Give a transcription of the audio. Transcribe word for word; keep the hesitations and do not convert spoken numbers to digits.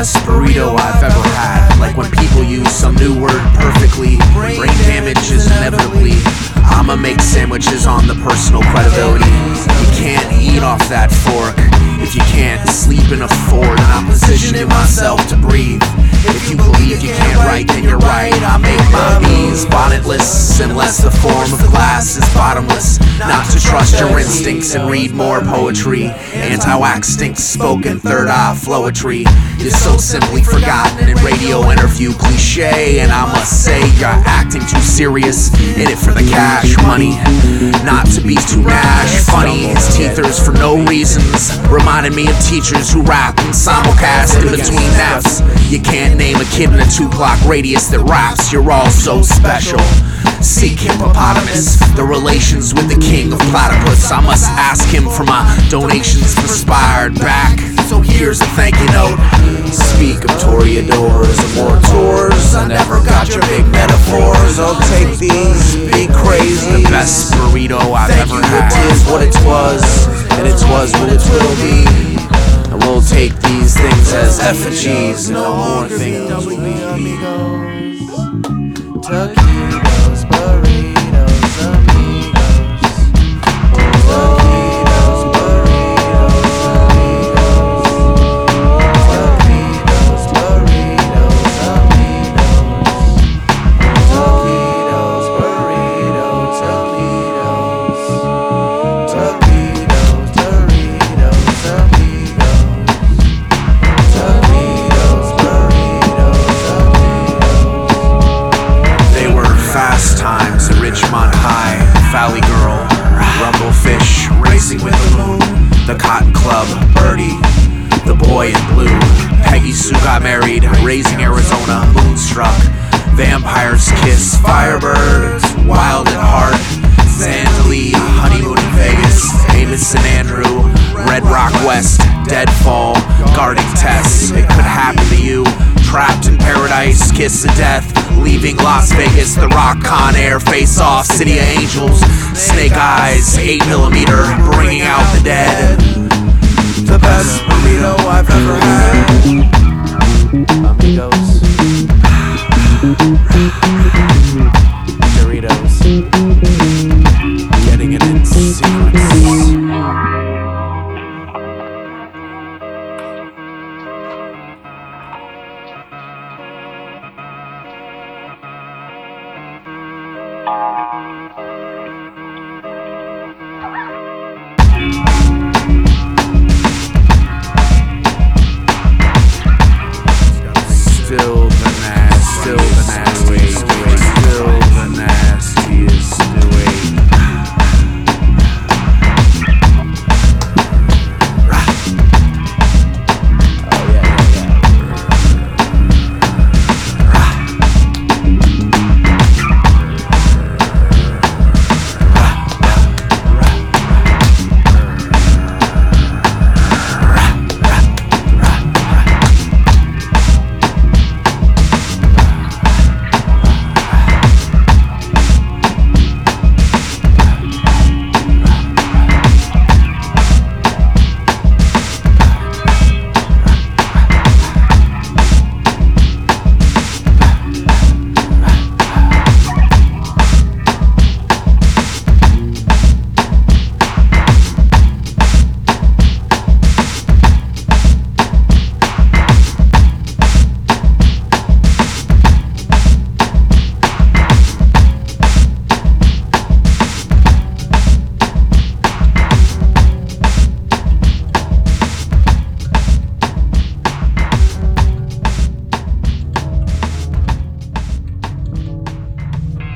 best burrito I've ever had. Like when people use some new word perfectly, brain damage is inevitably. I'ma make sandwiches on the personal credibility. You can't eat off that fork if you can't sleep in a Ford. And I'm positioning myself to breathe. If you believe you can't write, then you're right. I make my bees bonnetless, unless the form of glass is bottomless. Not to trust your instincts and read more poetry. Anti-wax stinks spoken, third eye flowetry. You're so simply forgotten in radio interview cliche. And I must say you're acting too serious, in it for the cash money, not to be too nash funny. His teethers for no reasons reminded me of teachers who rap and simulcast in between naps. You can't name a kid in a two block radius that raps. You're all so special. Seek hippopotamus, the relations with the king of platypus. I must ask him for my donations perspired back. So here's a thank you note. Speak of toreadors and more tours. I never got your big metaphors. I'll take these, be crazy. The best burrito I've thank ever you, had. It is what it was, and it was what it will be. And we'll take these things as effigies, and no more things will be amigos. Taquitos, burritos, amigos. Taquitos, burritos, amigos. Taquitos, burritos, amigos. Taquitos, burritos, amigos. Taquitos, burritos, amigos. Taquitos, burritos, amigos. They were fast times at Ridgemont High. Valley Girl, Rumblefish, Racing with the Moon, the Cotton Club, Birdie, the Boy in Blue. Peggy Sue got married, Raising Arizona, Moonstruck, Vampire's Kiss, Firebirds, Wild at Heart, Zandalee, Honeymoon in Vegas, Amos and Andrew, Red Rock West, Deadfall, Guarding Tests. It could happen to you. Trapped in Paradise, Kiss of Death, Leaving Las Vegas, The Rock, Con Air, Face Off, City of Angels, Snake Eyes, eight millimeter, Bringing Out the Dead. The best burrito I've ever had.